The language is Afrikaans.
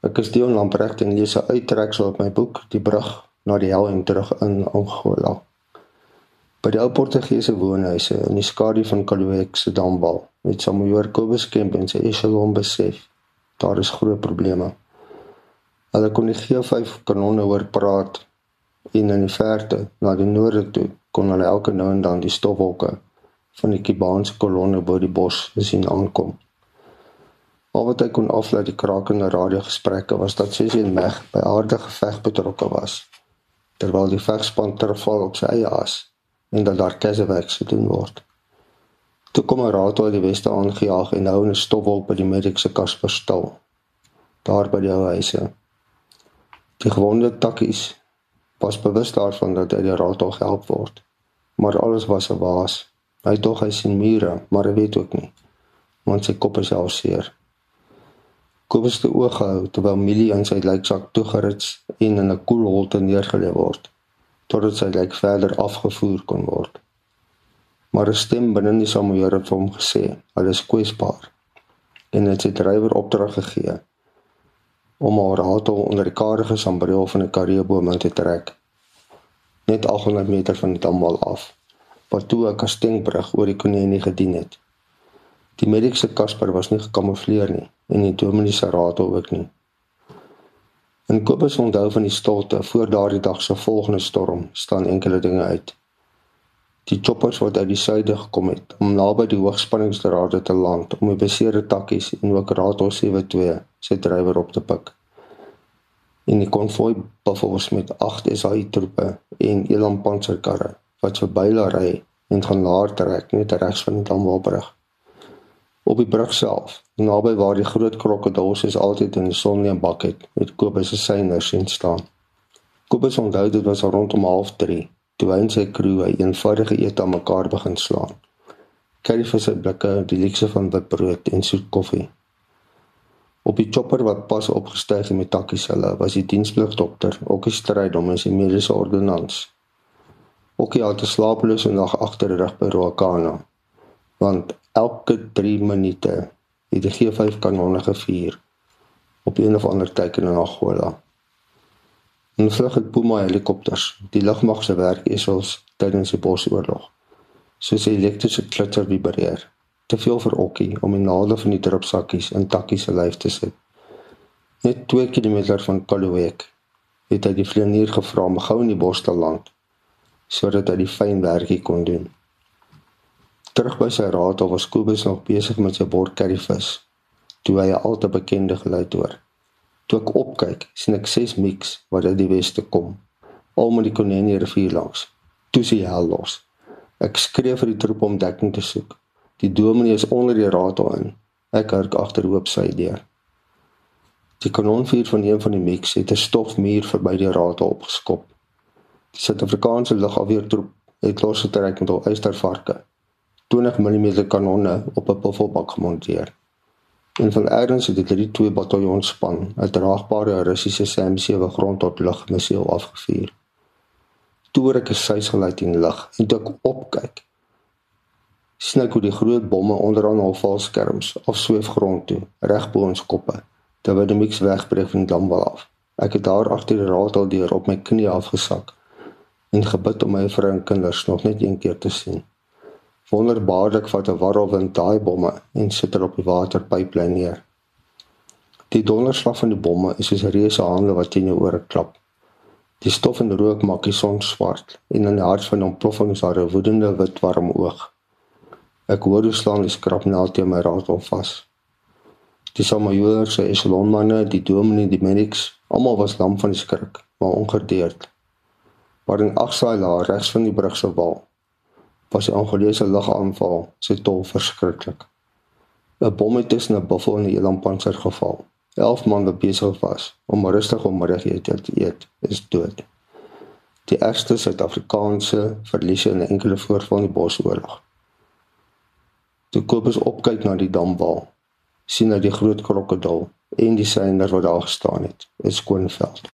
Ek is Dion Lamprecht en lees 'n uittreksel uit my boek Die brug na die hel en terug in Angola. By die ou Portugese woonhuise in die skadu van Calueque se damwal het Samoa Kobus Kemp en sy echelon besef, daar is groot probleme. Hulle kon die G5 kanonne hoor praat en in die verte, na die noorde toe, kon hulle elke nou en dan die stofwolke van die Kubaanse kolonne bo die bos sien aankom. Al wat hy kon aflei die krakende radiogesprekke was dat Sissie en Meg by aardige geveg betrokke was, terwyl die vegspan terugval op sy eie as en dat daar kessewerk gedoen word. Toe kom 'n raad uit die weste aangejaag en hou 'n stofwolk by die mediese Kasper stil, daar by die ou huise. Die gewonde takkies was bewus daarvan dat hy die raad al gehelp word, maar alles was 'n waas. Hy dog hy sien mure, maar hy weet ook nie, want sy kop is al seer. Kobus het die oog gehou terwyl Millie in sy lijksak toegerits en in 'n koelholte neergelê word, totdat sy lijk verder afgevoer kon word. Maar 'n stem binne die Samoa het vir hom gesê, hy is kwesbaar, en het sy drywer opdrag gegee om haar ratel onder die karige sambreel van 'n karreeboom in te trek, net 800 meter van die damwal af, wat toe 'n kastengbrug oor die Konenie gedien het. Die mediese Kasper was nie gekamoufleer nie, en die dominee se ratel ook nie. In Kobus onthou van die stilte voor daardie dag se volgende storm staan enkele dinge uit. Die choppers wat uit die suide gekom het om naby die hoogspanningsdrade te land om die beseerde takkies en ook ratel 72 sy drywer op te pik. En die konvooi buffels met 8 SAI troepe en eland panserkarre wat verby hulle ry en gaan laer trek net regs van die damwalbrug. Op die brug self, naby waar die groot krokodil soos altyd in die son nie 'n bak het Kobus se syner sien staan. Kobus onthou dit was rondom 2:30, toe hy en sy crew 'n eenvoudige ete aan mekaar begin slaan. Curryvisse blikke, die luukse van witbrood en soet koffie. Op die chopper wat pas opgestyg het met takkies hulle, was die dienspligdokter, Okkie Strydom en sy mediese ordonnans. Okkie het 'n slapelose nag agter die rug by Ruacana, want elke 3 minute het die G5 kanonne gevuur op een of ander teken in Angola. En vlug het Puma helikopters, die lugmag se werkesels tydens die Bosoorlog, soos die elektriese klitser vibreer. Te veel vir Okkie om die naalde van die drupsakkies in takkies se lyf te sit. Net 2 kilometer van Calueque het hy die vlieënier gevra om gou in die bos te land, sodat hy die fyn werkie kon doen. Terug by sy ratel was Kobus nog besig met sy bord curryvis, toe hy 'n al te bekende geluid hoor. Toe ek opkyk, sien ek 6 miks wat uit die weste kom, al met die Konenie rivier langs. Toe sien hel los. Ek skree vir die troep om dekking te soek. Die dominee is onder die ratel in. Ek hurk agterhoop sy deur. Die kanonvuur van een van die miks het 'n stofmuur verby die ratel opgeskop. Die Suid-Afrikaanse lugafweertroep het losgetrek met hul eystervarke, 20 mm kanonne op 'n buffelbak gemonteer. En van ergens het die 3-2 bataljonspan 'n draagbare Russiese SAM-7 grond tot lug missiel afgevuur. Toe hoor ek 'n suis geluid in die lug en toe ek opkyk, sien ek hoe die groot bomme onderaan hul valskerms afsweef grond toe, reg bo ons koppe, terwyl die miks wegbreek van die damwal af. Ek het daar agter die ratel deur op my knie afgesak en gebid om my vrou en kinders nog net een keer te sien. Wonderbaarlik vat 'n warrelwind daai bomme en sit er op die waterpyplyn neer. Die donderslag van die bomme is soos 'n reuse hande wat teen jou ore klap. Die stof en rook maak die son swart en in die hart van die ontploffing is daar 'n woedende wit warm oog. Ek hoor hoe slaan die skrapnel teen my ratel vas. Die Samoa se echelonmanne, die dominee, die medics, almal was lam van die skrik, maar ongedeerd. Maar in Agsaila, regs van die brug se wal, was die Angolese lugaanval sy tol verskriklik. 'n Bom het tussen 'n buffel en 'n elandpanser geval. 11 man wat besig was om rustig om middagete te eet, is dood. Die ergste Suid-Afrikaanse verliese in 'n enkele voorval in die Bosoorlog. Toe Kobus opkyk na die damwal, sien hy die groot krokodil en die syner wat daar gestaan het, 'n skoon veld.